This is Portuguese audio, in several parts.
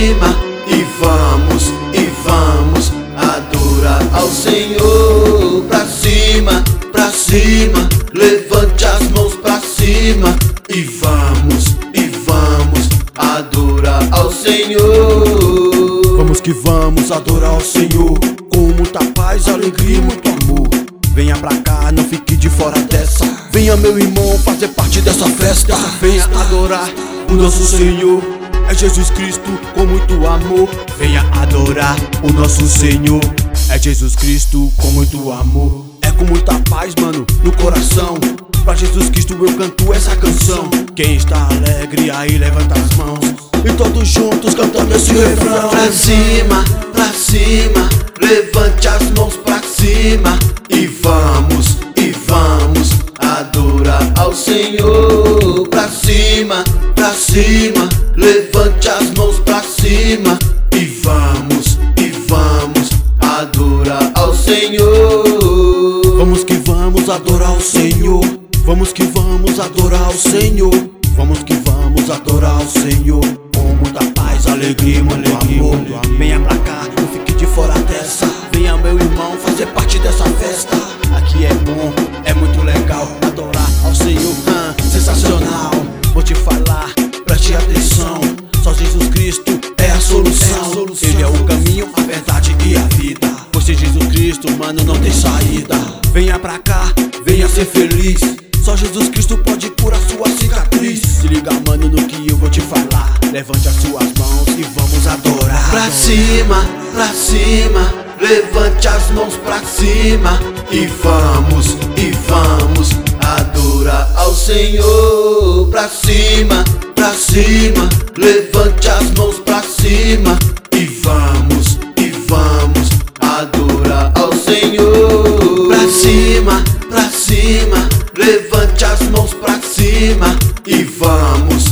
cima e vamos adorar ao Senhor. Pra cima, levante as mãos pra cima e vamos adorar ao Senhor. Vamos que vamos adorar ao Senhor, com muita paz, alegria e muito amor. Venha pra cá, não fique de fora dessa. Venha, meu irmão, fazer parte dessa festa. Venha adorar o nosso Senhor, é Jesus Cristo com muito amor. Venha adorar o nosso Senhor, é Jesus Cristo com muito amor. É com muita paz, mano, no coração. Pra Jesus Cristo eu canto essa canção. Quem está alegre aí levanta as mãos e todos juntos cantando esse refrão. Pra cima, levante as mãos pra cima e vamos adorar ao Senhor. Pra cima, levante as mãos pra cima e vamos adorar ao Senhor. Vamos que vamos adorar o Senhor. Vamos que vamos adorar o Senhor. Vamos que vamos adorar o Senhor, com muita paz, alegria e muito amor. Venha pra cá, não fique de fora dessa. Venha, meu irmão, fazer parte dessa festa. Aqui é bom, é muito legal adorar ao Senhor, sensacional. Vou te falar, preste atenção. Só Jesus Cristo é a solução. Ele é o caminho, a verdade e a vida. Por ser Jesus Cristo, mano, não tem saída. Venha pra cá, venha ser feliz. Só Jesus Cristo pode curar sua cicatriz. Se liga, mano, no que eu vou te falar. Levante as suas mãos e vamos adorar. Pra cima, levante as mãos pra cima e vamos adorar ao Senhor. Pra cima, levante as mãos pra cima e vamos adorar ao Senhor. Pra cima, levante as mãos pra cima e vamos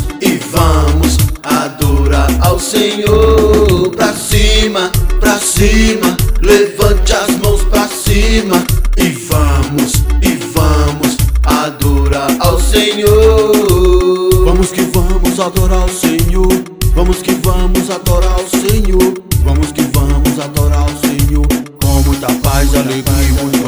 adorar ao Senhor. Pra cima, levante as mãos pra cima e vamos adorar ao Senhor. Vamos que vamos adorar o Senhor. Vamos que vamos adorar o Senhor. Vamos que vamos adorar o Senhor, com muita paz, alegria e muito